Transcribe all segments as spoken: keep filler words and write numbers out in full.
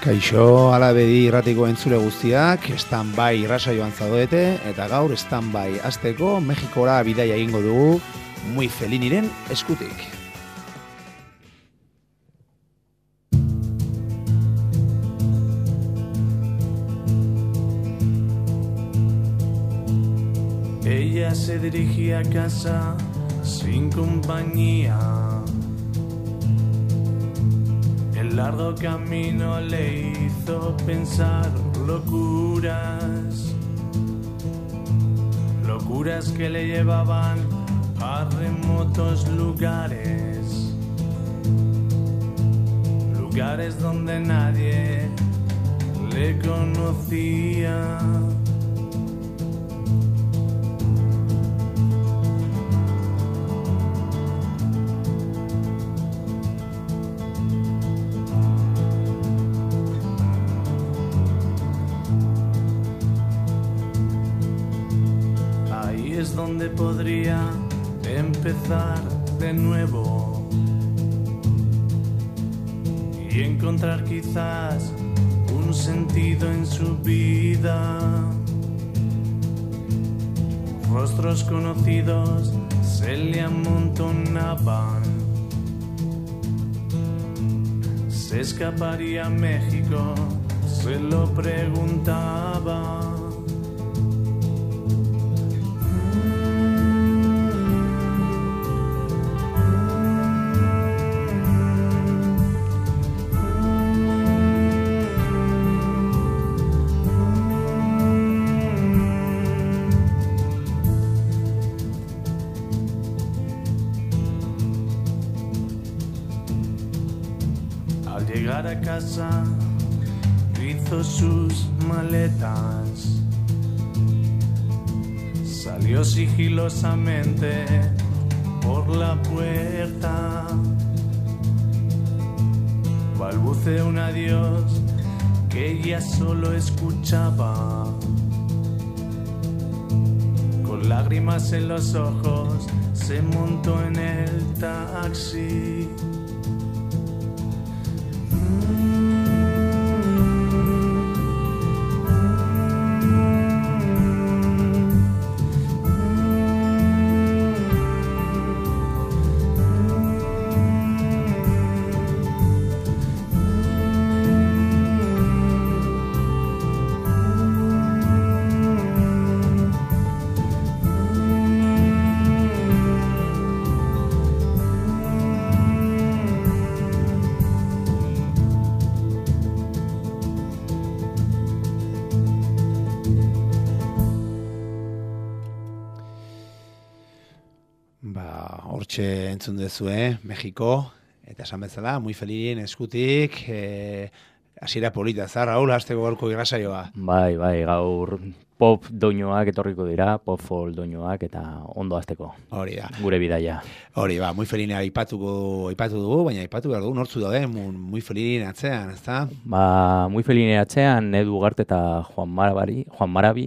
Kaixo, alabedi irratiko entzule guztiak, stand-by irrasaioan zaudete, eta gaur stand-by azteko Mexikora bidaia egingo dugu, Muy Feliniren eskutik. Ella se dirigía a casa sin compañía. El largo camino le hizo pensar locuras, locuras que le llevaban a remotos lugares, lugares donde nadie le conocía. Es donde podría empezar de nuevo y encontrar quizás un sentido en su vida. Rostros conocidos se le amontonaban. ¿Se escaparía a México? Se lo preguntaba. Llegar a casa hizo sus maletas, salió sigilosamente por la puerta, balbuceó un adiós que ella solo escuchaba, con lágrimas en los ojos se montó en el taxi. Hortxe entzun dezue, Mexiko, eta esan bezala, Muy Felinin eskutik, e, hasiera polita, zar, Raúl, hasteko gaurko irrasaioa. Bai, bai, gaur pop doinoak etorriko dira, pop folk doinoak, eta ondo hasteko. Hori da. Gure bidaia. Hori, ba, Muy Felinin aipatuko, aipatu dugu, baina aipatu behar dugu, nortzu daude, Muy Felinin atzean, ezta? Ba, Muy Felinin atzean, Edu Ugarte eta Juan Marabi, Juan Marabi,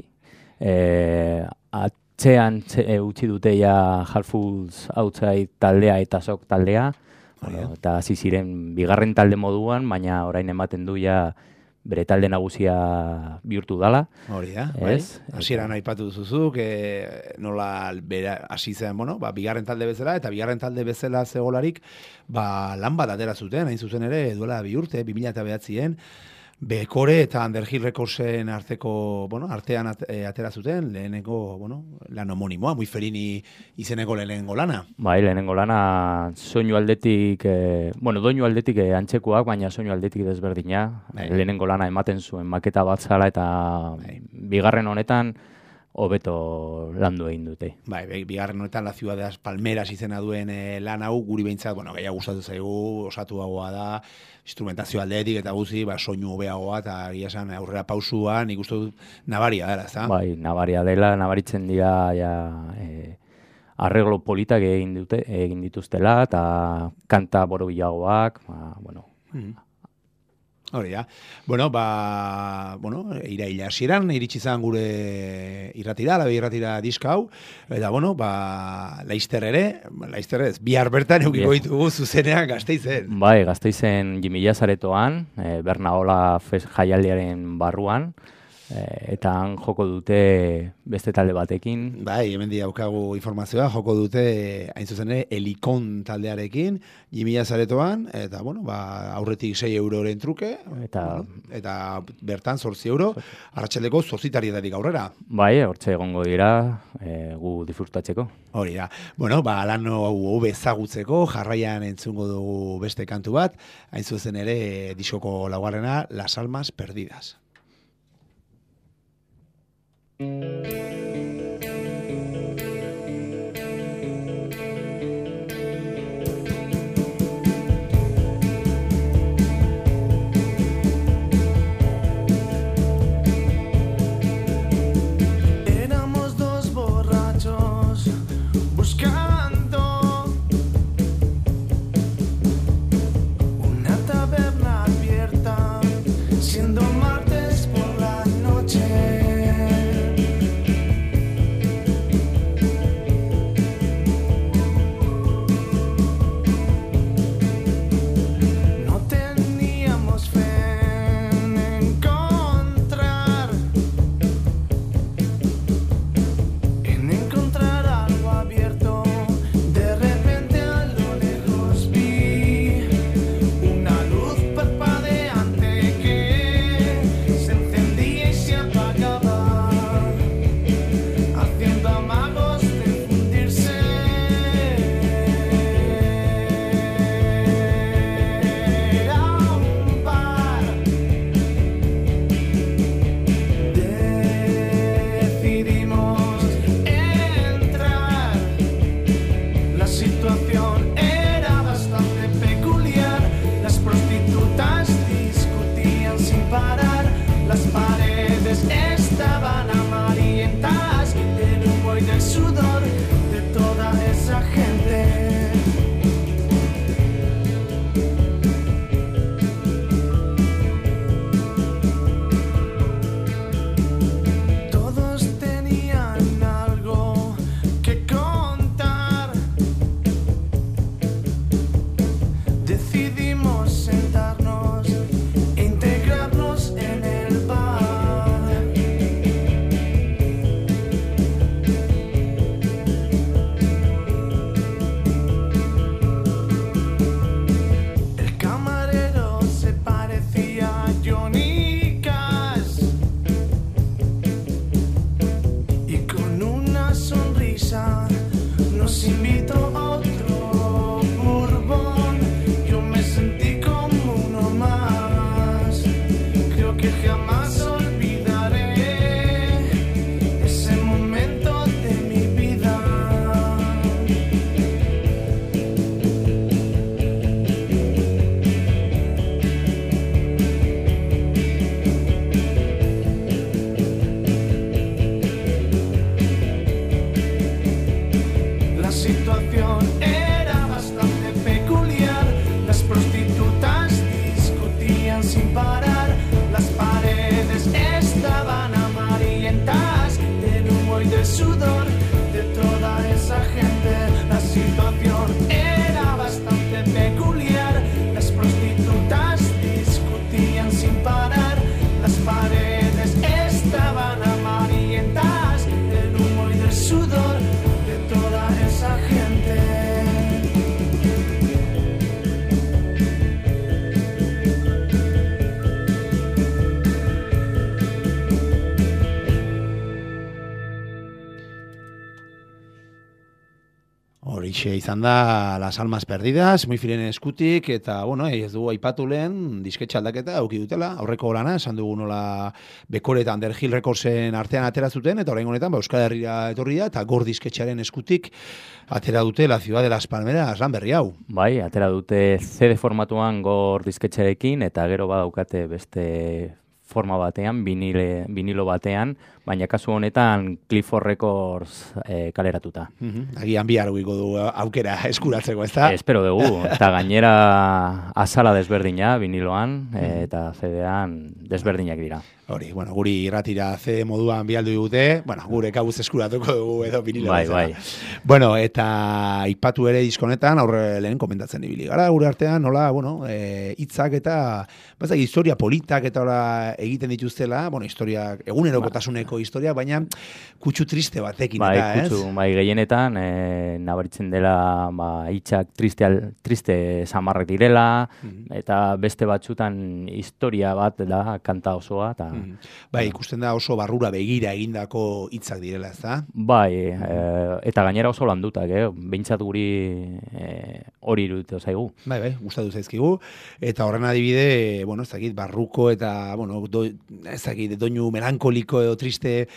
eh, atzean e, utzi dute ja Halfools Outside taldea eta Sok taldea, bueno, eta hasi ziren bigarren talde moduan, baina orain ematen du ja bere talde nagusia bihurtu dala. Hori da, bai. Hasieran aipatu duzuzuk, e, nola bera hasi zen, bueno, ba, bigarren talde bezala, eta bigarren talde bezala zegolarik, ba, lan bat atera zuten, hain zuzen ere, duela bi urte, bi mila bederatzien, Bekore eta Underhill Recordsen arteko, bueno, artean at, e, atera zuten, lehenengo, bueno, lan homonimoa, Muy Felini izeneko lehenengo lana. Bai, lehenengo lana soinu aldetik, e, bueno, doinu aldetik e, antzekoak, baina soinu aldetik desberdina. Bai. Lehenengo lana ematen zuen maketa bat zala eta bai. Bigarren honetan hobeto landu egin dute. Bai, bigarren honetan La Ciudad de las Palmeras izena duen e, lan hau, guri behintzat, bueno, gehiago gustatu zaigu, osatuagoa da, instrumentazio aldetik eta guzi, ba, soinu hobeagoa eta egia esan aurrera pausua, nik uste dut nabaria dela, ezta? Bai, nabaria dela, nabaritzen dira ja, e, arreglo politak egin dute, egin dituztela eta kanta borobilagoak, ba, bueno. Mm. Hori da. Bueno, ba, bueno, iraila hasieran iritsi zan gure irratira, labe irratira diska hau, eta bueno, ba, Laizter ere, Laizter ez, bihar bertan eukiko ditugu zuzenean Gasteizen. Bai, Gasteizen Jimila Zaretoan, e, Bernaola jaialdiaren barruan, E, eta han joko dute beste talde batekin. Bai, hemen daukagu informazioa, joko dute hain zuzen ere Helikon taldearekin, Jimila Zaretoan, eta bueno, ba, aurretik sei euroren truke, eta, bueno, eta bertan zortzi euro, arratsaldeko zortzitarietatik aurrera. Bai, hortxe egongo dira, e, gu disfrutatzeko. Hori da. Bueno, ba, lan hau bezagutzeko, jarraian entzungo dugu beste kantu bat, hain zuzen ere diskoko laugarrena, Las Almas Perdidas. Éramos dos borrachos buscando una taberna abierta, siendo martes por la noche. Izan da Las Almas Perdidas, muy firen eskutik, eta, bueno, ez dugu aipatu lehen, disketxe aldaketa auki dutela, aurreko lana, esan dugu nola Bekore eta Underhill Recordsen artean atera zuten, eta orain honetan, ba, Euskal Herria etorria, eta Gor disketxearen eskutik atera dute La Ciudad de las Palmeras, lan berri hau. Bai, atera dute C D formatuan Gor disketxearekin, eta gero badaukate beste forma batean, vinile, vinilo batean, baina kasu honetan Clifford Records eh, kaleratuta. Mm-hmm. Agian bihar guiko du aukera eskuratzeko, ez da? Espero dugu, eta gainera azala desberdina viniloan, mm-hmm. eta C D-an desberdinak dira. Hori, bueno, guri irratira C D moduan bialdu dute, bueno, gure kabuz eskuratuko dugu edo vinilo. Bai, bai. Bueno, eta ipatu ere diskonetan, aurre lehen komentatzen ibili gara, gure artean, nola, bueno, hitzak e, eta, bazak, historia politak eta hola egiten dituztela, bueno, historia, egunerokotasuneko historia, baina kutsu triste batekin, bai, eta, ez? Kutsu, bai, gehienetan, e, nabaritzen dela, ba, hitzak triste, triste samarrek direla, mm-hmm. eta beste batzutan historia bat da, kanta osoa, eta Mm. Bai, ikusten da oso barrura begira egindako hitzak direla, ez da? Bai, e, eta gainera oso landutak, eh? Behintzat guri e, hori iruditu zaigu. Bai, bai, gustatu zaizkigu. Eta horren adibide, bueno, ez dakit, barruko eta, bueno, do, ez dakit, doinu melankoliko edo triste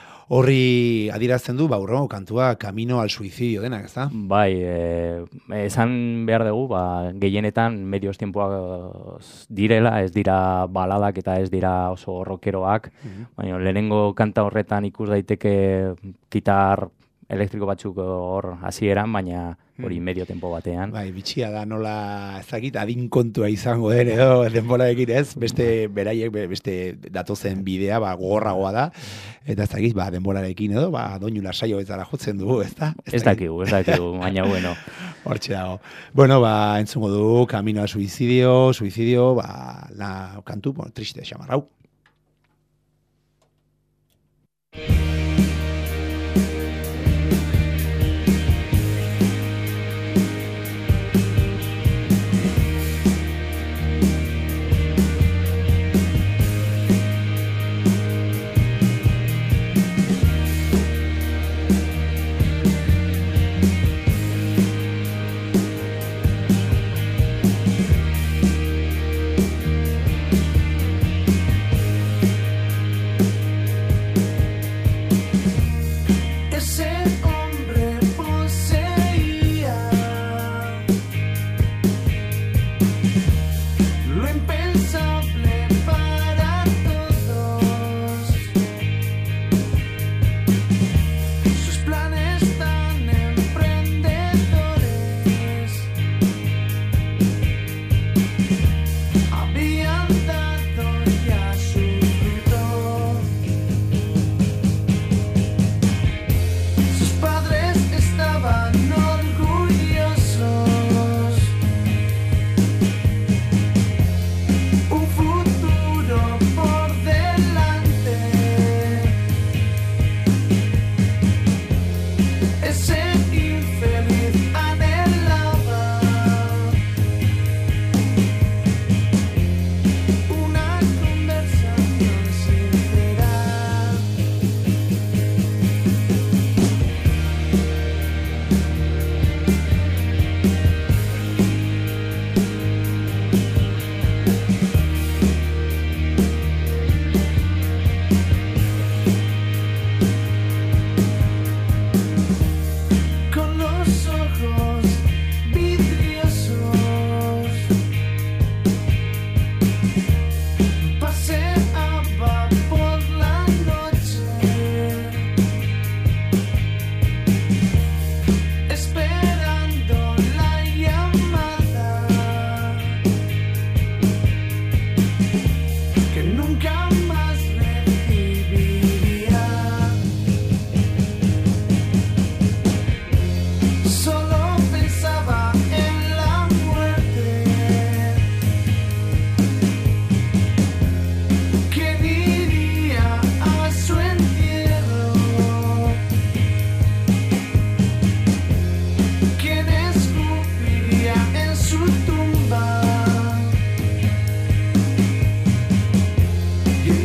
horri adirazten du, ba, urrengo kantua Camino al Suicidio denak, ez da? Bai, e, esan behar dugu, ba, gehienetan medios tiempoak direla, ez dira baladak eta ez dira oso rockeroak, mm-hmm. baina lehenengo kanta horretan ikus daiteke gitar elektriko batzuk hor hasieran, baina hori medio tempo batean. Bai, bitxia da nola ezagit adin kontua izango den edo denborarekin, ez? Beste beraiek beste datozen bidea ba gogorragoa da eta ezagit ba denborarekin edo ba doinu lasaio bezala jotzen dugu, ezta? Ez dakigu, ez dakigu, baina bueno. Hortxe dago. Bueno, ba entzungo dugu Camino al Suicidio, Suicidio, ba la kantu, bueno, triste xamarrau. You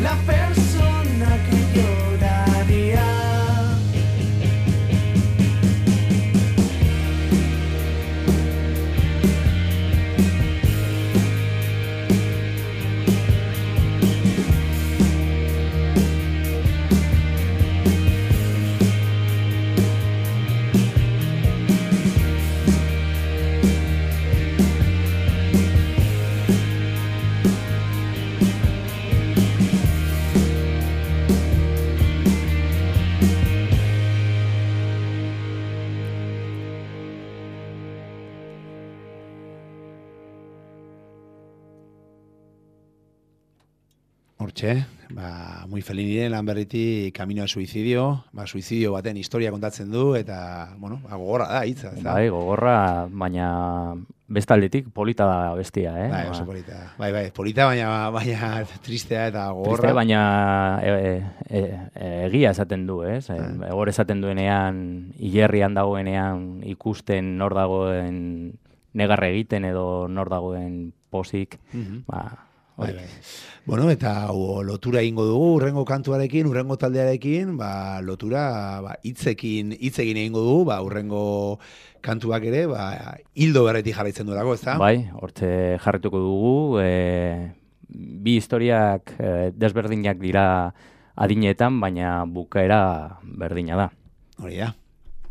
Hortxe, ba, muy feliniren lan berriti Camino al Suicidio, ba, suizidio baten historia kontatzen du, eta, bueno, ba, gogorra da, hitza. Bai, gogorra, baina bestaldetik polita da bestia, eh? Bai, oso polita. Bai, bai, polita, baina, baina tristea eta gogorra. Tristea, baina e, e, e, egia esaten du, ez? E, egor esaten duenean, hilerrian dagoenean ikusten nor dagoen negarre egiten edo nor dagoen posik, mm-hmm. ba, Bai, bai. Bueno, eta o, lotura egingo dugu, urrengo kantuarekin, urrengo taldearekin, ba, lotura ba, hitzekin, hitzekin egingo dugu, ba, urrengo kantuak ere, ba, hildo berretik jarraitzen duelako, ez da? Bai, hortze jarrituko dugu, e, bi historiak e, desberdinak dira adinetan, baina bukaera berdina da. Hori da.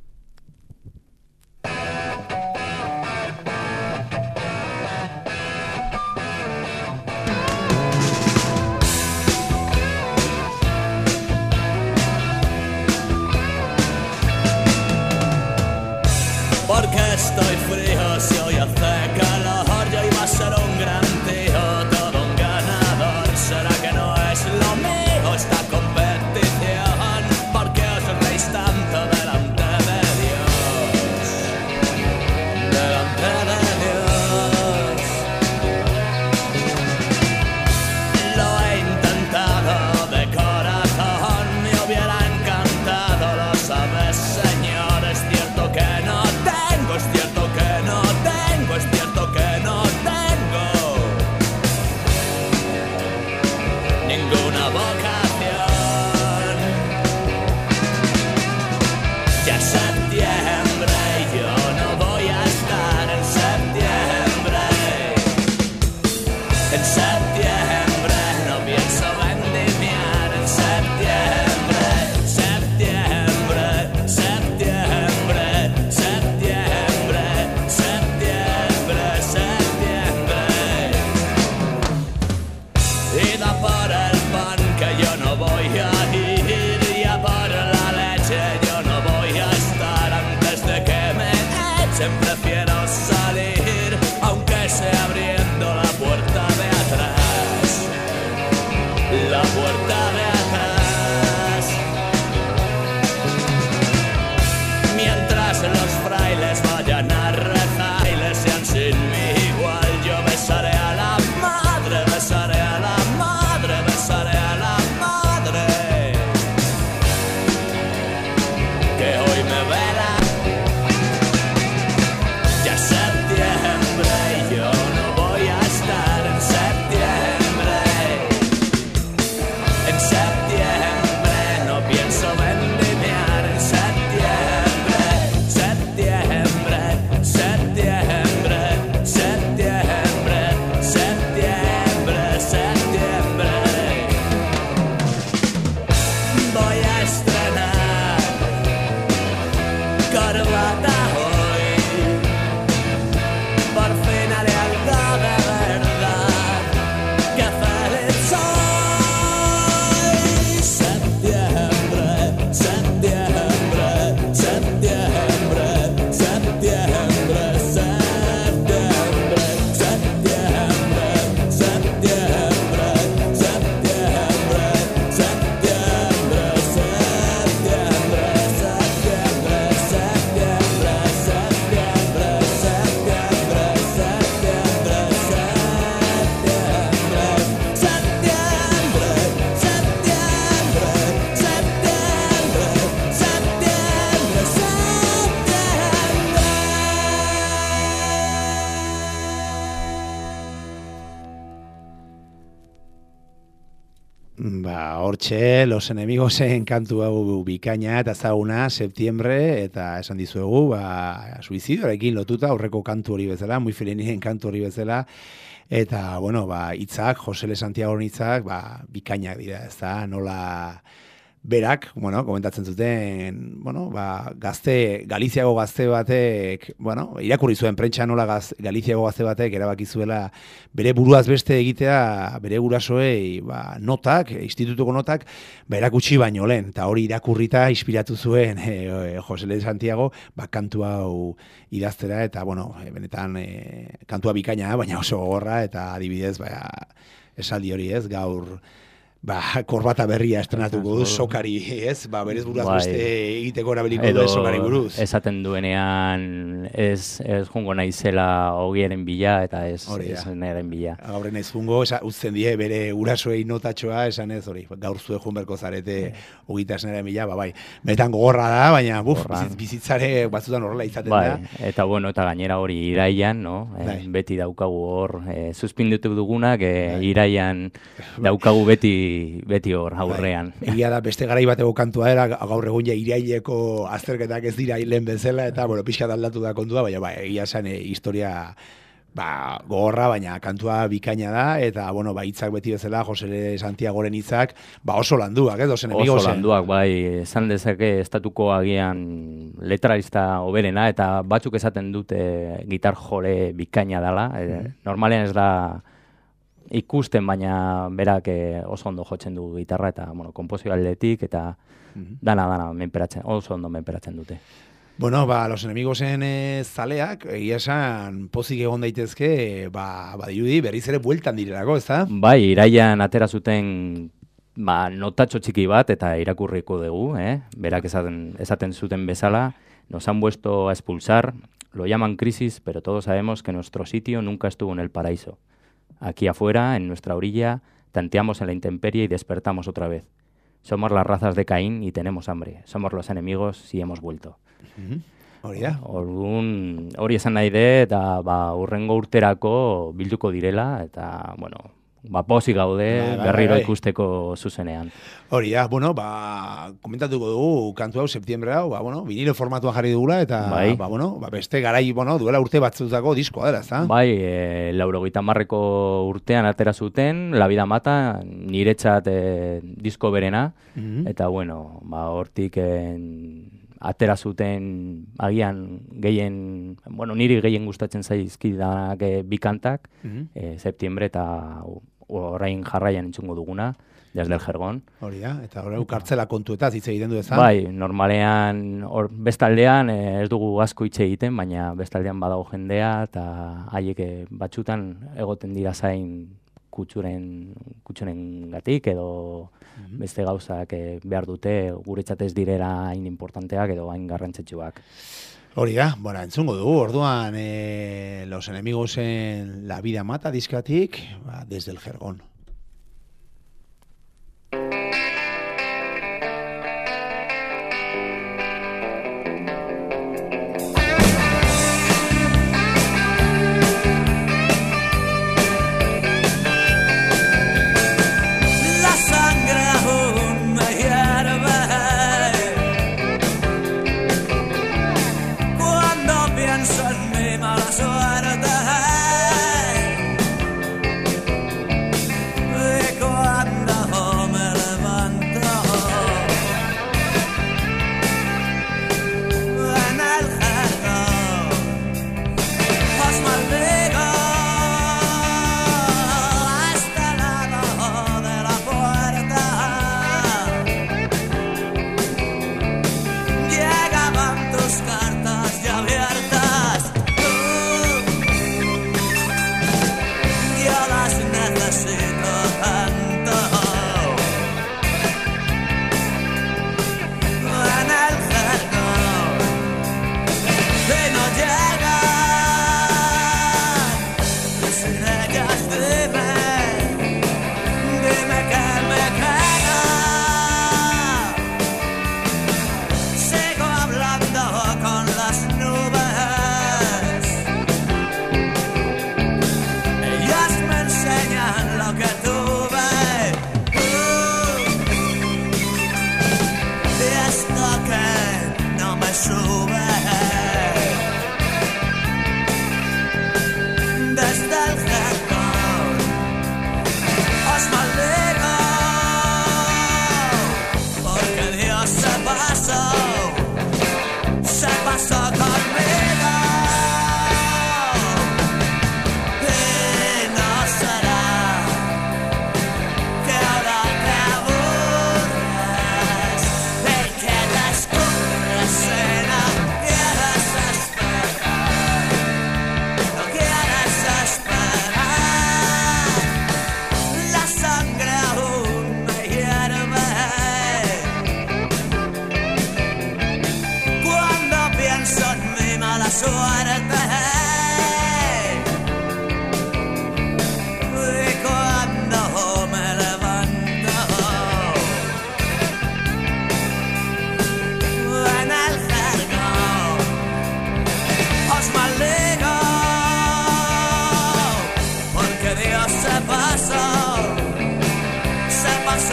Porque estoy frío, si hoy hace calor, yo iba a ser un gran tío, todo un ganador. ¿Será que no es lo mío esta competición? Porque os reís tanto delante de Dios, delante de Dios. Lo he intentado de corazón, me hubiera encantado, lo sabes, Señor, es cierto que no. Es cierto que no tengo, es cierto que no tengo ninguna vocación. Ya es septiembre y yo no voy a estar en septiembre. En septiembre no pienso vendimiar, en septiembre, septiembre, septiembre, septiembre. Y da por el pan que yo no voy a ir, y a por la leche yo no voy a estar. Antes de que me echen prefiero salir, aunque sea abriendo la puerta de atrás, la puerta de atrás. Mientras los frailes vayan a rezar y les sean sin mí igual, yo besaré a la madre, besaré a la madre, besaré a la madre que hoy me verá. Ya es septiembre y yo no voy a estar en septiembre. En septiembre no pienso vendimiar, en septiembre, septiembre, septiembre, septiembre, septiembre, septiembre. Voy a estrenar corbata hoy, por fin haré algo de verdad, que feliz soy. Septiembre, septiembre, septiembre, septiembre, septiembre, septiembre, septiembre, septiembre, septiembre, septiembre, septiembre, septiembre, septiembre, septiembre, septiembre, septiembre, septiembre, Ba, hortxe, Los Enemigosen kantu hau bikaina eta ezaguna, septiembre, eta esan dizuegu, ba, suizidioarekin lotuta, aurreko kantu hori bezala, muy felinien kantu hori bezala, eta, bueno, ba, hitzak, Josele Santiago hitzak, ba, bikainak dira, ez da, nola berak, bueno, komentatzen zuten, bueno, ba, gazte, Galiziago gazte batek, bueno, irakurri zuen prentsa nola gaz, Galiziago gazte batek erabaki zuela bere buruaz beste egitea, bere gurasoei, ba, notak, institutuko notak, ba, erakutsi baino lehen, eta hori irakurrita inspiratu zuen e, e, Josele Santiago, ba, kantu hau idaztera, eta, bueno, e, benetan e, kantua bikaina, baina oso gogorra, eta adibidez, ba, esaldi hori ez, gaur ba, korbata berria estrenatuko du, sokari, ez? Ba, berez buraz bai. Beste egiteko erabiliko du sokari buruz. Esaten duenean ez, ez jungo naizela ogieren bila eta ez, ez neren bila. Gaur naiz jungo, utzen die bere urasoei notatxoa, esan ez hori, gaur zue jun berko zarete ogita esneren bila, ba, bai. Benetan gogorra da, baina buf, bizitzare batzutan horrela izaten bai. Da. Eta bueno, eta gainera hori iraian, no? Eh, beti daukagu hor, eh, suspindutu dugunak, eh, iraian daukagu beti beti hor aurrean. Bai. Egia da beste garai bateko kantua era gaur egun ja iraileko azterketak ez dira hilen bezala eta bueno, pixka aldatu da kontua, baina bai, egia esan e, historia ba, gogorra, baina kantua bikaina da eta bueno, ba hitzak beti bezala Jose Santiagoren hitzak, ba oso landuak, eh, dos enemigos. Oso landuak, bai, esan dezake estatuko agian letrarista oberena eta batzuk esaten dute gitar jole bikaina dela, mm-hmm. e, normalean ez da ikusten, baina berak oso ondo jotzen du gitarra eta bueno, konposio aldetik eta mm-hmm. dana dana menperatzen, oso ondo menperatzen dute. Bueno, ba, los enemigosen e, zaleak, egia esan pozik egon daitezke, ba, badirudi berriz ere bueltan direlako, ezta? Bai, iraian atera zuten ba, notatxo txiki bat eta irakurriko dugu, eh? Berak esaten, esaten zuten bezala, nos han vuelto a expulsar, lo llaman crisis, pero todos sabemos que nuestro sitio nunca estuvo en el paraíso. Aquí afuera, en nuestra orilla, tanteamos en la intemperie y despertamos otra vez. Somos las razas de Caín y tenemos hambre. Somos los enemigos y hemos vuelto. Mm-hmm. Hori da. Orduan, hori esan nahi de, eta ba, urrengo urterako bilduko direla, eta, bueno, ba, posi gaude ba, ba, berriro ba, ba, ikusteko zuzenean. Hori da, bueno, ba, komentatuko dugu kantu hau, septiembre hau, ba, bueno, vinilo formatuan jarri dugula, eta, bai. ba, bueno, ba, beste garai, bueno, duela urte batzutako diskoa dela, ezta? Bai, e, laurogeita hamarreko urtean atera zuten, La Vida Mata, niretzat e, disko berena, mm-hmm. eta, bueno, ba, hortik en, atera zuten agian gehien, bueno, niri gehien gustatzen zaizkidanak e, bi kantak, mm-hmm. e, septiembre eta orain jarraian entzungo duguna, Desde el Jergón. Hori da, eta hori kartzela kontuetaz hitz egiten du ezan? Bai, normalean, or, bestaldean e, ez dugu asko hitz egiten, baina bestaldean badago jendea, eta haiek batzutan egoten dira zain kutsuren, kutsuren gatik, edo mm-hmm. beste gauzak e, behar dute, guretzat ez direla hain importanteak edo hain garrantzitsuak. Hori da, bueno, entzungo dugu, orduan e, los enemigos en La Vida Mata diskatik, ba, Desde el Jergón. Mala suerte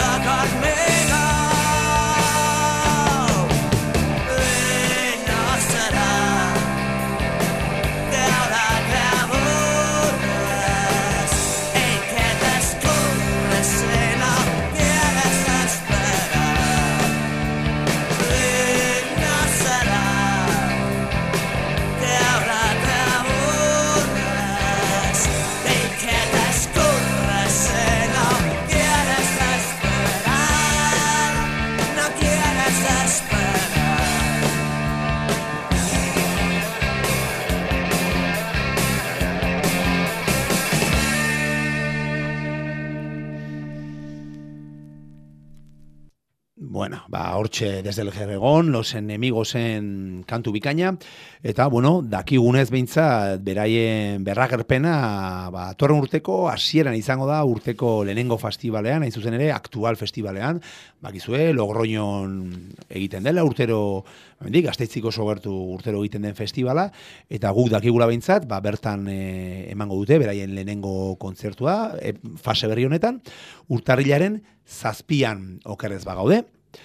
Bueno, ba, hortxe desde el Jerregón, los enemigosen kantu bikaina, eta, bueno, dakigunez behintzat, beraien berragerpena, ba, torren urteko, hasieran izango da, urteko lehenengo festivalean, hain zuzen ere, aktual festivalean, bakizue, Logroñon egiten dela, urtero, bendik, Gasteitziko oso gertu urtero egiten den festivala, eta guk dakigula behintzat, ba, bertan e, emango dute, beraien lehenengo kontzertua, e, fase berri honetan, urtarrilaren zazpian okerrez bagaude.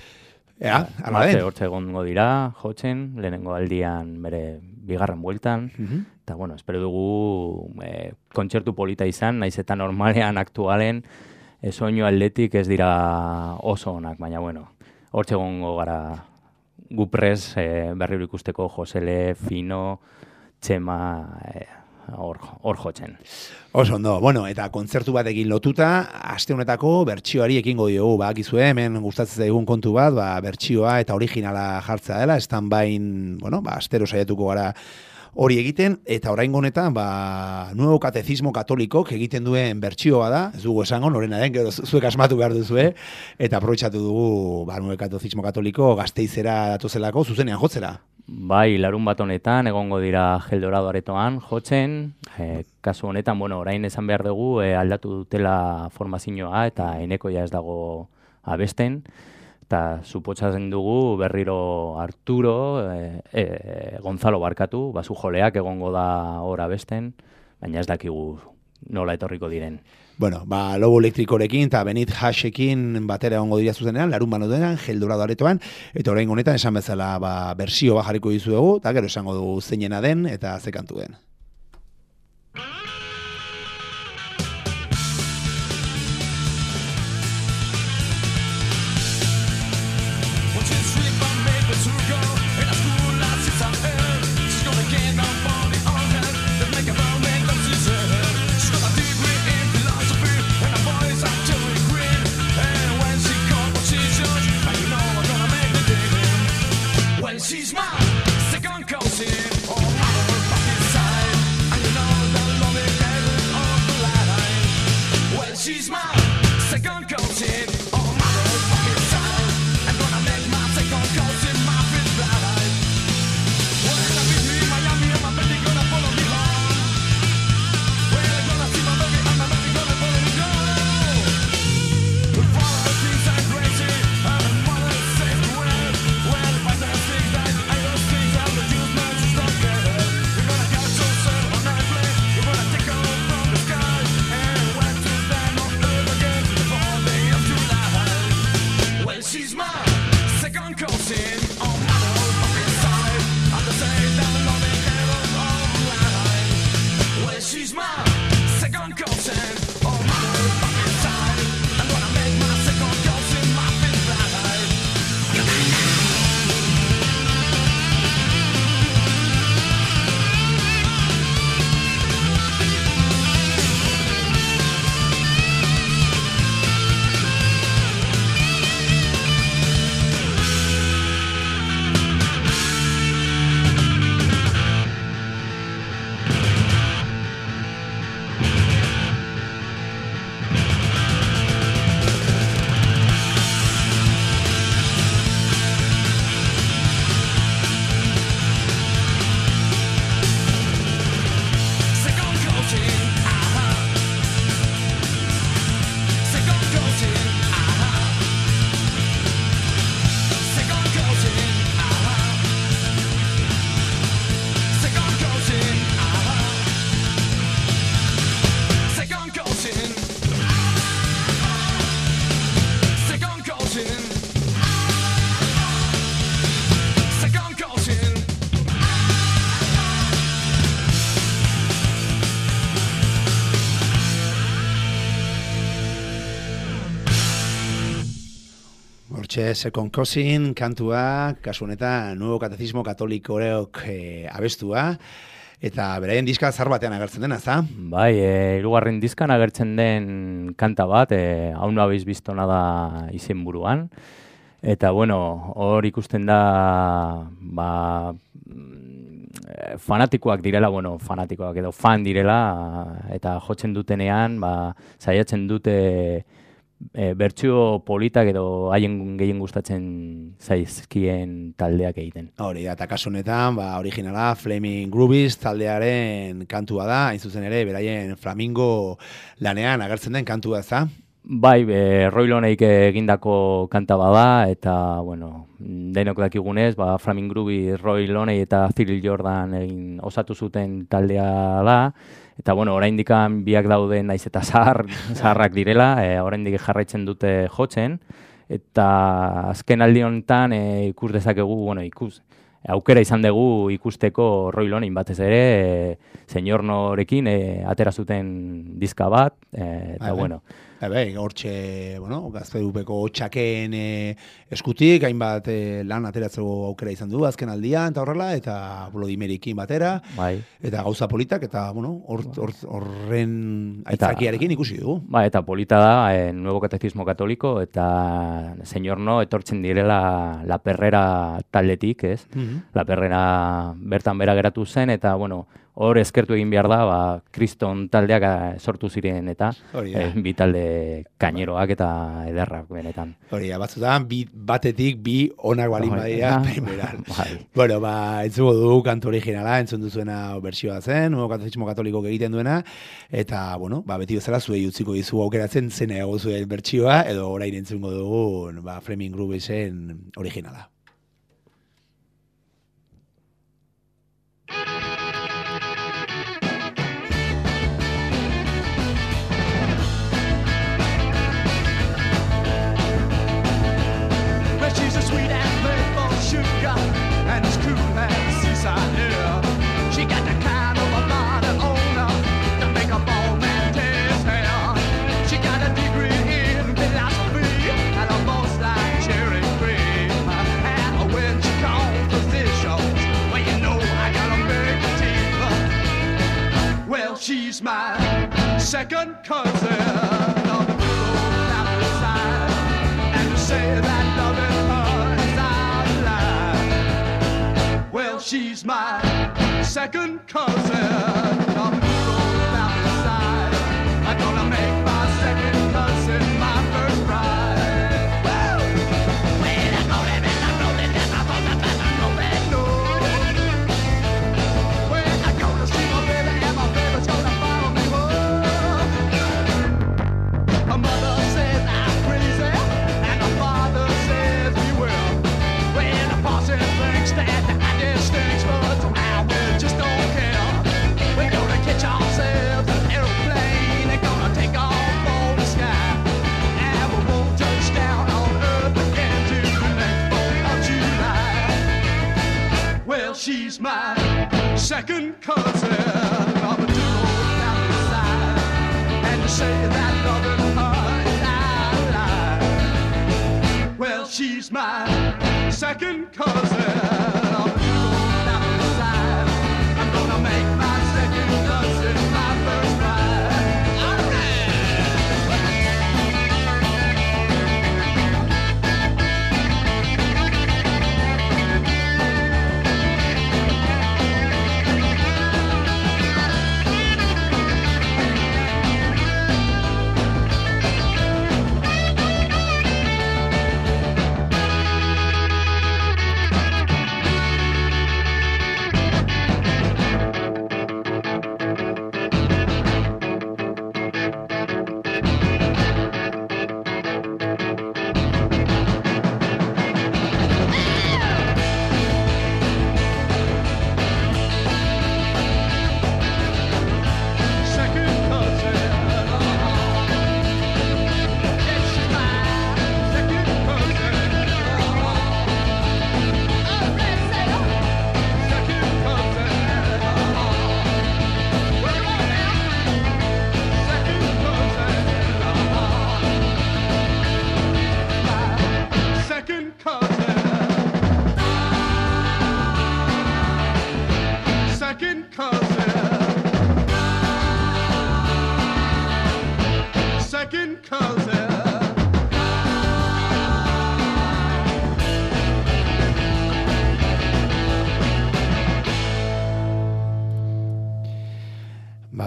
Ea, ala den. Hortze egongo dira, jotzen, lehenengo aldian bere bigarren bueltan, Mhm. eta bueno, espero dugu e, kontzertu polita izan, naiz eta normalean aktualen, e, soinu aldetik ez dira oso onak, baina bueno, hortze egongo gara guprez e, berriro ikusteko Josele, Fino, Txema, e, hor, hor jotzen. Oso ondo, bueno, eta kontzertu batekin lotuta, aste honetako bertsioari ekingo diogu, bakizue, hemen gustatzen zaigun kontu bat, ba, bertsioa eta originala jartzea dela, stand-byn, bueno, ba, astero saiatuko gara hori egiten, eta oraingo honetan, ba, nuevo catecismo katolikok egiten duen bertsioa da, ez dugu esango, norena den, gero zuek asmatu behar duzue, eta aprobetxatu dugu, ba, nuevo catecismo katoliko Gasteizera datozelako, zuzenean jotzera. Bai, larun bat honetan, egongo dira Geldorado aretoan, jotzen, e, kasu honetan, bueno, orain esan behar dugu, e, aldatu dutela formazioa, eta eneko ja ez dago abesten, eta supotsatzen dugu berriro Arturo, e, e, Gonzalo barkatu, basu joleak egongo da hor abesten, baina ez dakigu nola etorriko diren. Bueno, ba, Lobo Elektrikorekin eta Benit Hashekin batera egongo dira zuzenean, larun banotenan, Geldorado aretoan, eta orain honetan esan bezala ba, bersio bat jarriko dizuegu, eta gero esango dugu zeinena den eta ze kantu den. She's my second cousin, all her pocket side. Hortxe, Second Cousin kantua, kasu honetan, Nuevo Catecismo Katolikoreok e, abestua, eta beraien diska zar batean agertzen dena, za? Bai, e, hirugarren diskan agertzen den kanta bat, e, aún no habéis visto nada izenburuan. Eta, bueno, hor ikusten da, ba, fanatikoak direla, bueno, fanatikoak edo fan direla, eta jotzen dutenean, ba, saiatzen dute e, bertsio politak edo haien gehien gustatzen zaizkien taldeak egiten. Hori da, eta kasu honetan, ba, originala Flaming Groovies taldearen kantua da, hain zuzen ere, beraien Flamingo lanean agertzen den kantua, ez da? Bai, e, Roy Loneik egindako kanta bada, eta, bueno, denok dakigunez, ba, Flaming Groovies, Roy Loney eta Cyril Jordan egin osatu zuten taldea da, eta, bueno, oraindikan biak dauden naiz eta zahar, zaharrak direla, e, oraindik jarraitzen dute jotzen, eta azken aldi honetan e, ikus dezakegu, bueno, ikus, aukera izan dugu ikusteko Roy Loney batez ere, e, Señor Norekin e, atera zuten diska bat, e, eta, Abe. bueno, Ebe, hortxe, bueno, Gaztedupeko txaken e, eskutik, hainbat e, lan ateratzeko aukera izan du azken aldian, eta horrela, eta Vladimirikin batera, bai. eta gauza politak, eta, bueno, horren hor, horren aitzakiarekin ikusi dugu. Ba, eta polita da, eh, Nuevo Catecismo Katoliko, eta Señor No etortzen direla La Perrera taldetik, ez? Mhm. La Perrera bertan bera geratu zen, eta, bueno, hor eskertu egin behar da, ba, Kriston taldeak eh, sortu ziren, eta Hori da. eh, bi talde kaineroak eta ederrak benetan. Hori da, batzutan, bi, batetik bi onak balin Bai. badira, primeran. Bai. Bueno, ba, entzuko dugu kantu originala, entzun duzuena bertsioa zen, Nuevo Catecismo Katoliko egiten duena, eta, bueno, ba, beti bezala zuei utziko dizu aukeratzen zena ego zuen bertsioa, edo orain entzungo dugu, ba, Flaming Grooviesen originala. Well, she's a sweet and playful sugar, and as cool as seaside air. She got the kind of a modern owner to make a ball man tear his hair. She got a degree in philosophy and a most like cherry cream. And when she calls the fish shows, well, you know I gotta make a team. Well, she's my second cousin of the good old family side, and to say that loving her is out of line. Well, she's my second cousin of the good old family side. I'm gonna make my second cousin my first bride. Woo! When I'm rolling and I'm rolling and I'm on the back, I'm rolling, no. When I go to see my baby and my baby's gonna follow me home. Her mother says I'm crazy and her father says beware. When the parson thinks that I just stinks, but somehow we just don't care. We're gonna catch ourselves an airplane and gonna take off for the sky. And we won't touch down on Earth again till the next fourth of July. Well, she's my second cousin of a two old family side, and to say that loving her is out of line. Well, she's my second cousin of a two old family side. I'm gonna make my second cousin my first bride. All right.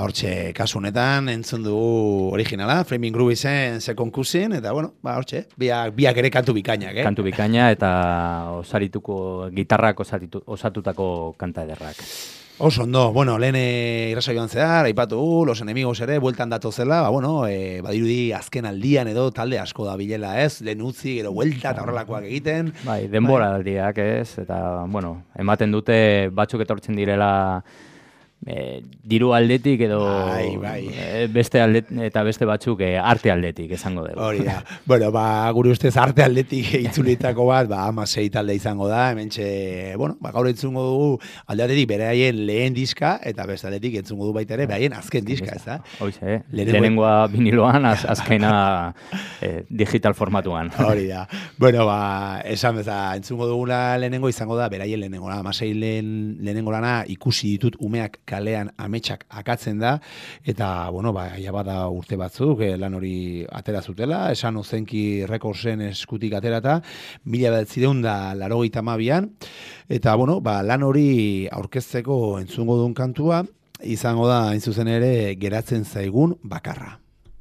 hortxe, kasu honetan, entzun dugu originala, Flaming Grooviesen Second Cousin, eta bueno, ba, hortxe, biak, biak ere kantu bikainak, eh? Kantu bikaina eta osarituko, gitarrak osaritu, osatutako kanta ederrak. Oso ondo, bueno, lehen e, irrasaioan zehar, aipatu gu, Los Enemigos ere, bueltan datozela, ba, bueno, e, badirudi azken aldian edo talde asko da bilela, ez? Lehen utzi, gero buelta eta horrelakoak egiten. Bai, denbora aldiak, ez? Eta, bueno, ematen dute batzuk etortzen direla e, diru aldetik edo bai, bai. E, beste aldet, eta beste batzuk e, arte aldetik esango dugu. Hori da. Bueno, ba, gure ustez arte aldetik itzulitako bat, ba, amasei talde izango da, hementxe, bueno, ba, gaur entzungo dugu alde aldetik beraien lehen diska, eta beste aldetik entzungo du baita ere beraien azken diska, ez da? Hoize, lehenengoa viniloan, az, azkena e, digital formatuan. Hori da. Bueno, ba, esan beza, entzungo dugula lehenengo izango da, beraien lehenengo, amasei lehen, lehenengo lana ikusi ditut umeak kalean ametsak akatzen da, eta, bueno, ba, ja bada urte batzuk, eh, lan hori atera zutela, esan Ozenki Recordsen eskutik aterata, mila bederatzieun da laurogeita hamabian, eta, bueno, ba, lan hori aurkezteko entzungo duen kantua, izango da, hain zuzen ere, geratzen zaigun bakarra.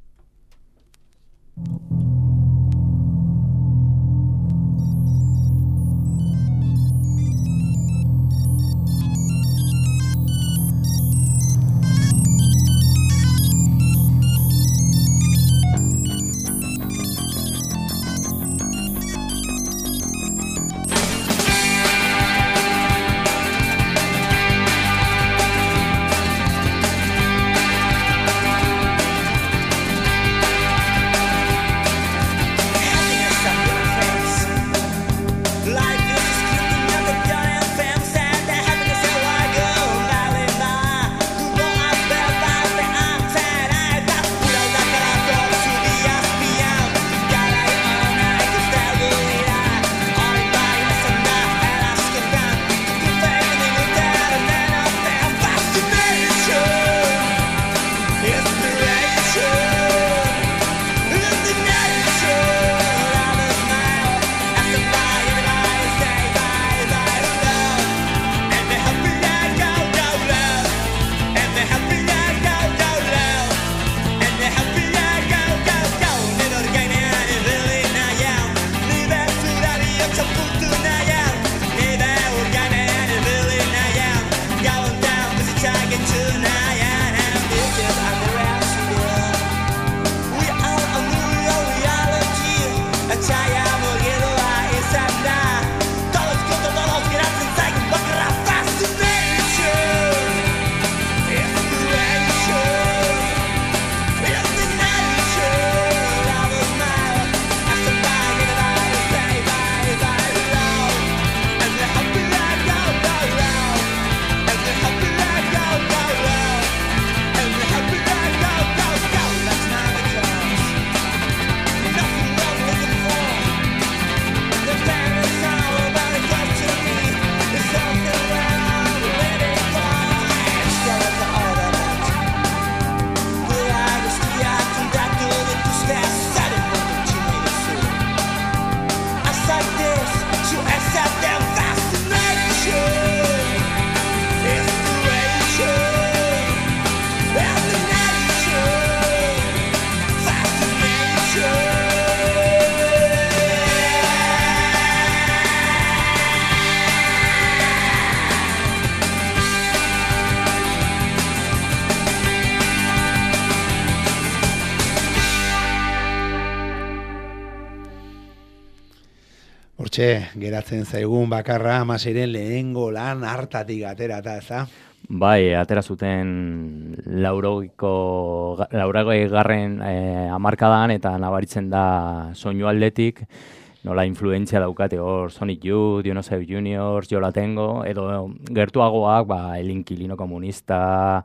Hortxe, geratzen zaigun bakarra amaseiren lehengo lan hartatik aterata, ez da? Bai, atera zuten laurogeiko, laurogei garren eh, hamarkadan eta nabaritzen da soinu aldetik, nola influentzia daukate hor Sonic Youth, Dinosaur Juniors, Yo La Tengo, edo gertuagoak, ba, El Inquilino Comunista,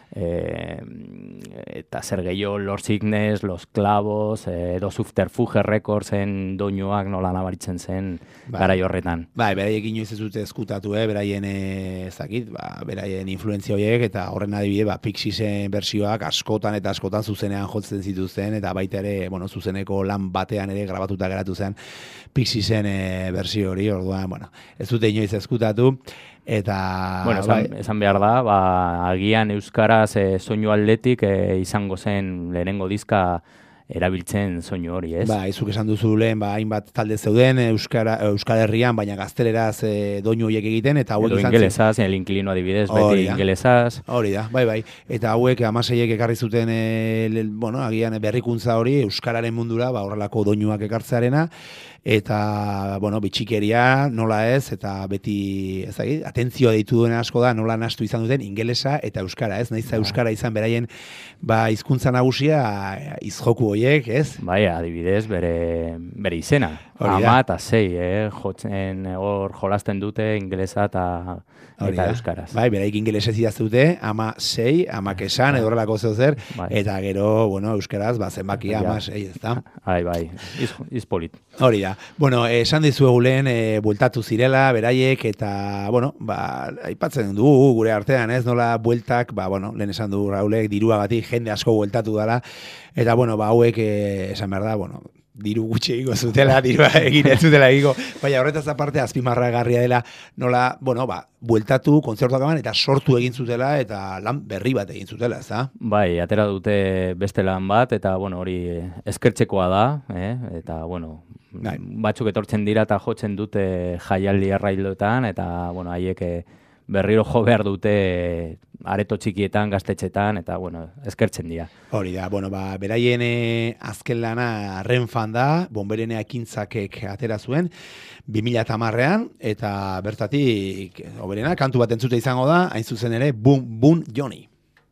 eh, eta zer gehiago Lord Sickness, Los Clavos, eh, edo Subterfuge Recordsen doinuak nola nabaritzen zen Bai. garai horretan. Bai, beraiek inoiz ez dute eskutatu, eh, beraien eh, ez dakit, ba, beraien influentzia horiek, eta horren adibide, ba, Pixiesen bersioak askotan eta askotan zuzenean jotzen zituzten, eta baita ere, bueno, zuzeneko lan batean ere grabatuta geratu zen Pixiesen eh, bersio hori, orduan, bueno, ez dute inoiz eskutatu, Eta Bueno, esan, bai, esan behar da, ba, agian euskaraz e, soinu aldetik e, izango zen lehenengo diska erabiltzen soinu hori, ez? Ba, izuk esan duzu lehen, ba, hainbat talde zeuden Euskara, Euskal Herrian, baina gazteleraz e, doinu horiek egiten, eta hauek Edo izan zen- ingelesaz, el inquilino adibidez, beti Hori da. ingelesaz. Hori da, bai, bai. Eta hauek amaseiek ekarri zuten, e, le- bueno, agian berrikuntza hori Euskararen mundura, ba, horrelako doinuak ekartzearena, eta, bueno, bitxikeria, nola ez, eta beti, ez dakit, atentzioa deitu duena asko da, nola nahastu izan duten ingelesa eta euskara, ez? Naiz eta euskara izan beraien, ba, hizkuntza nagusia, izjoku horiek, ez? Bai, adibidez, bere, bere izena. Hori da. Ama eta sei, eh? Jotzen hor jolasten dute ingelesa eta, Hori eta da. euskaraz. Bai, beraik ingelesez idaztute, ama sei, amak esan, edo horrelako zeo zer, Bai. eta gero, bueno, euskaraz, ba, zenbakia, Ja. ama sei, ez da? Bai, bai, iz, iz polit. Hori da. Bueno, eh, esan dizuegu lehen e, bueltatu zirela, beraiek, eta, bueno, ba, aipatzen dugu gure artean, ez, nola bueltak, ba, bueno, lehen esan du Raulek, diruagatik jende asko bueltatu dela, eta, bueno, ba, hauek, e, esan behar da, bueno, diru gutxi egingo zutela, dirua egin ez zutela egingo, baina horretaz aparte azpimarragarria dela, nola, bueno, ba, bueltatu, kontzertuak eman, eta sortu egin zutela, eta lan berri bat egin zutela, ez da? Bai, atera dute beste lan bat, eta, bueno, hori eskertzekoa da, eh? Eta, bueno, Bai. batzuk etortzen dira eta jotzen dute jaialdi arrailoetan, eta, bueno, haiek eh, berriro jo behar dute areto txikietan, gaztetxetan, eta, bueno, eskertzen dira. Hori da, bueno, ba, beraien eh, azken lana Renfan da, Bonberene ekintzakek atera zuen, bi mila hamarrean, eta bertatik, oberena, kantu bat entzute izango da, hain zuzen ere, Boom Boom Johnny.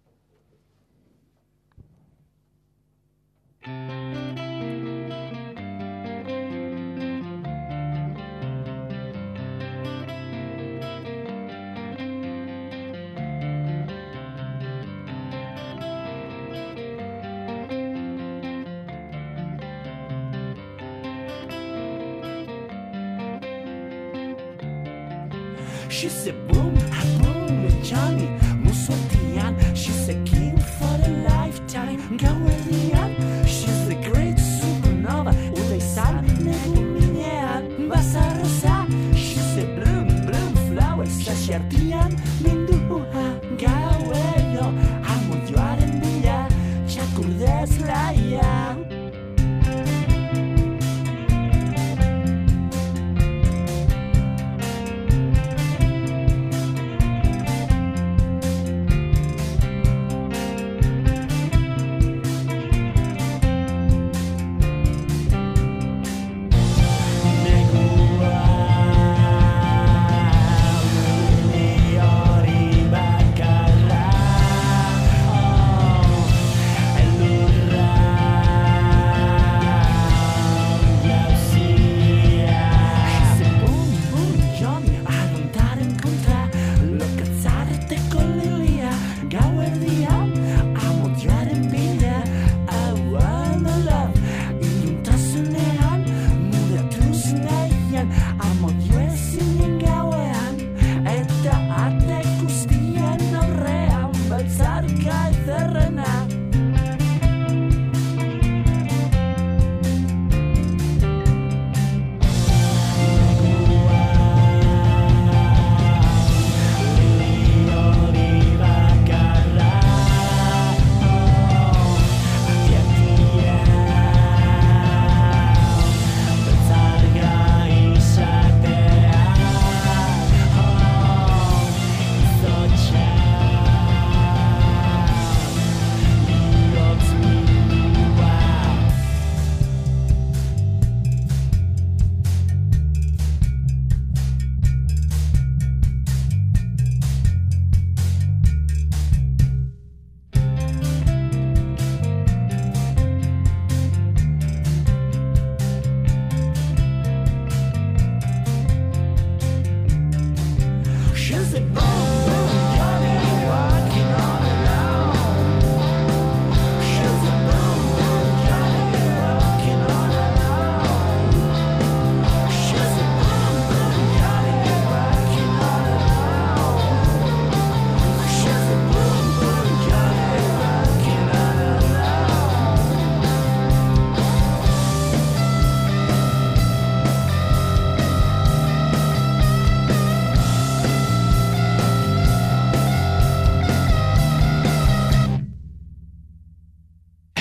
She's a boom, a boom with Johnny Musotian. She's a king for a lifetime. Gauerian. She's a great supernova. Uday San Nebuminean. Basarosa. She's a bloom, bloom flower. Sashartian. Minduha. Gauero. Amoyoaren dira. Txakurdez laia.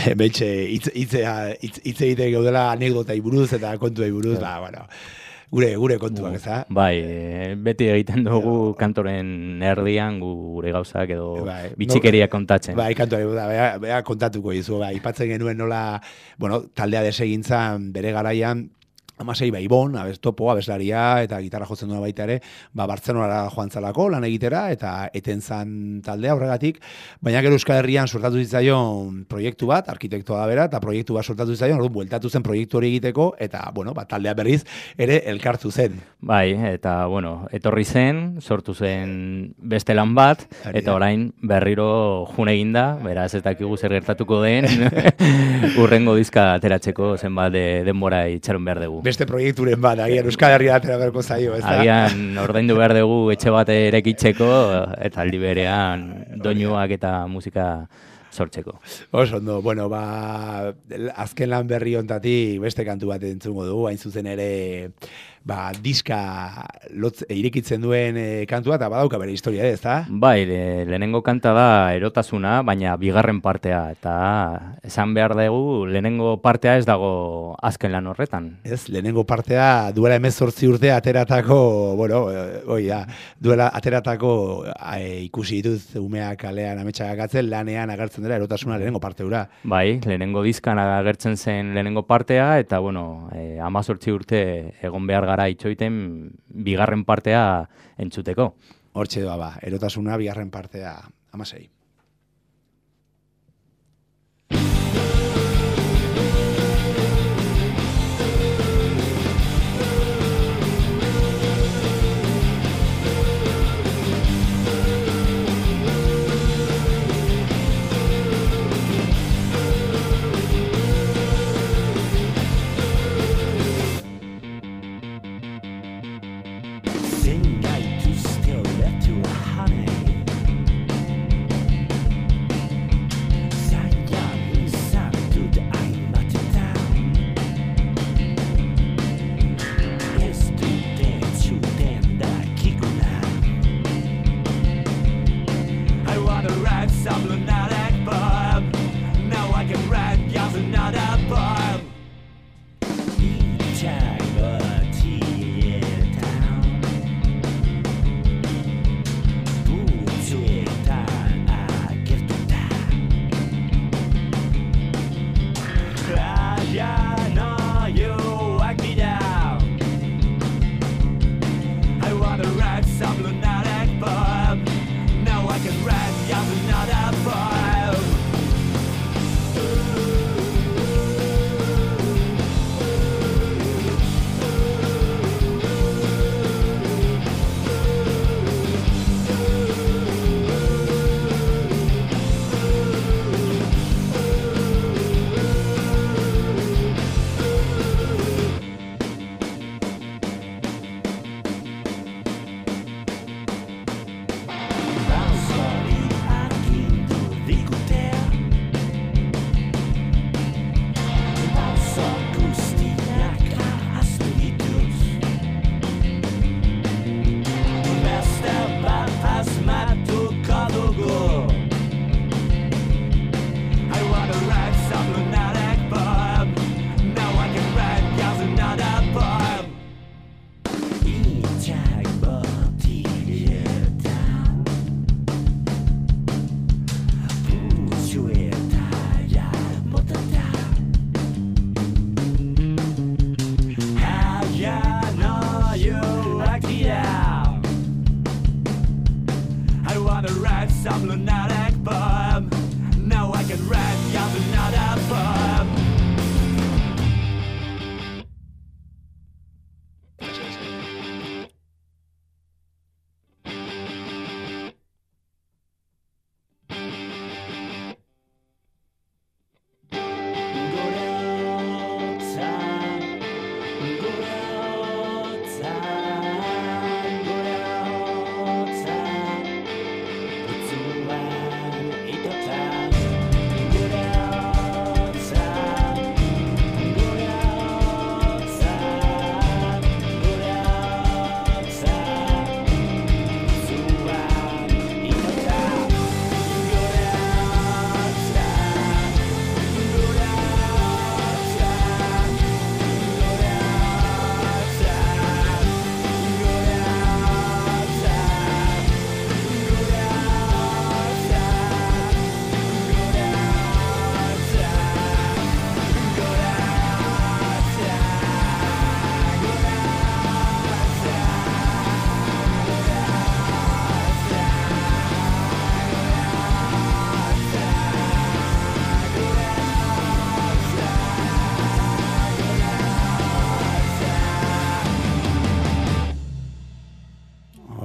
Betxe, hitz hitz egite gaudela anekdotai buruz eta kontuei buruz, ba, bueno, gure gure kontuak, ez da? Bai, e, beti egiten dugu kantoren erdian gure gauzak edo bai, bitxikeria kontatzen. Bai, kantuari, da, bea, bea kontatuko dizu, bai, ipatzen genuen nola, bueno, taldea desegintzan bere garaian, Amasei ba, Ibon, abez, topo, abeslaria, eta gitarra jotzen duena baita ere, ba, Bartzenonara joan zalako, lan egitera, eta eten zan taldea horregatik, baina gero Euskal Herrian sortatu zitzaion proiektu bat, arkitektoa da bera, eta proiektu bat sortatu zitzaion, orduan, bueltatu zen proiektu hori egiteko, eta, bueno, ba, taldea berriz ere elkartu zen. Bai, eta, bueno, etorri zen, sortu zen beste lan bat, eta orain berriro june eginda, beraz ez dakigu zer gertatuko den, urrengo dizka ateratzeko zenbat de, denbora itxaron behar dugu. Beste proiekturen bat, agian Euskal Herria atera berko zaio, ez da? Agian ordaindu behar dugu etxe bat erekitzeko, eta aldi berean doinuak eta musika sortzeko. Oso ondo, bueno, ba, azken lan berri hontatik beste kantu bat entzungo dugu, hain zuzen ere, ba, diska lotz, irekitzen duen e, kantua, eta badauka bere historia, ez da? Bai, le, lehenengo kanta da erotasuna, baina bigarren partea, eta esan behar dugu, lehenengo partea ez dago azken lan horretan. Ez, lehenengo partea duela hemezortzi urte ateratako, bueno, oi da, duela ateratako e, ikusi dituz umeak kalean ametxagatzen, lanean agertzen dela erotasuna lehenengo parteura. Bai, lehenengo dizkan agertzen zen lehenengo partea, eta, bueno, e, amazortzi urte egon behar gara itxoiten bigarren partea entzuteko. Hortxe doa ba, erotasuna bigarren partea amasei. Wow.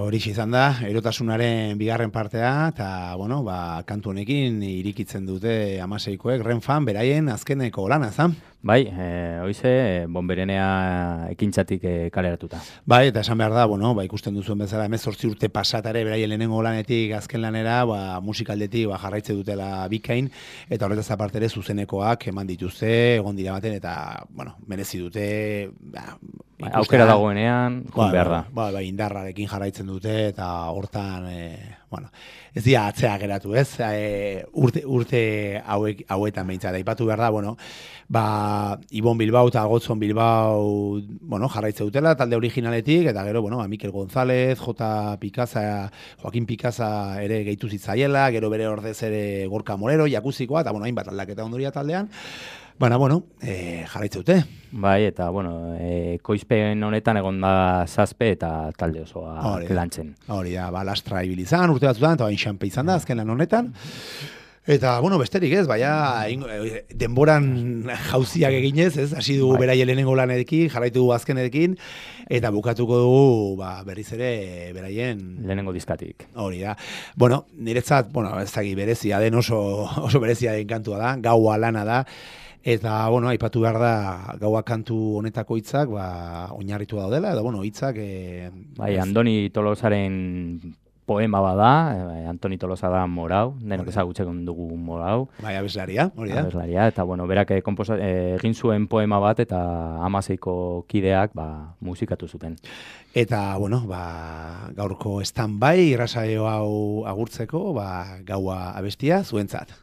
horixe izan da, erotasunaren bigarren partea, eta, bueno, ba, kantu honekin irikitzen dute amaseikoek, Renfan, beraien azkeneko lana, zan? Bai, e, hoize, bonberenea ekintzatik e, kaleratuta. Bai, eta esan behar da, bueno, ba, ikusten duzuen bezala, hemezortzi urte pasatare beraien lehenengo lanetik azken lanera, ba, musikaldetik ba, jarraitze dutela bikain, eta horretaz aparte ere zuzenekoak eman dituzte, egon dira baten, eta, bueno, merezi dute, ba, Bai, aukera dagoenean, joan behar da. Ba, ba, indarrarekin jarraitzen dute, eta hortan, e, bueno, ez dira atzea geratu, ez? E, urte, urte hauek, hauetan behintzat, aipatu behar da, bueno, ba, Ibon Bilbao eta Gotzon Bilbao, bueno, jarraitze dutela, talde originaletik, eta gero, bueno, ba, Mikel González, J. Pikaza, Joaquin Pikaza ere gehitu zitzaiela, gero bere ordez ere Gorka Morero, Jakuzikoa, eta, bueno, hainbat aldaketa ondoria taldean, Baina, bueno, e, jarraitze dute. Bai, eta, bueno, e, koizpen honetan egon da zazpe eta talde osoa lantzen. Hori da, ba, lastra ibilizan, urte batzutan, eta bain xanpe izan da, azken lan honetan. Eta, bueno, besterik ez, baina denboran jauziak eginez, ez, hasi dugu bai. Beraien lehenengo lanekin, jarraitu dugu azkenekin, eta bukatuko dugu, ba, berriz ere, beraien... Lehenengo diskatik. Hori da. Bueno, niretzat, bueno, ez daki berezia den, oso, oso berezia den kantua da, gaua lana da, eta, bueno, aipatu behar da, gaua kantu honetako hitzak, ba, oinarritu daudela, edo, bueno, hitzak... E, bai, Andoni Tolosaren poema bada, eh, Antoni Tolosa da Morau, denok ezagutzen dugu Morau. Bai, abeslaria, hori da. Abeslaria, eta, bueno, berak komposa, eh, egin zuen poema bat, eta hamaseiko kideak, ba, musikatu zuten. Eta, bueno, ba, gaurko stand-by, irrasaio hau agurtzeko, ba, gaua abestia zuentzat.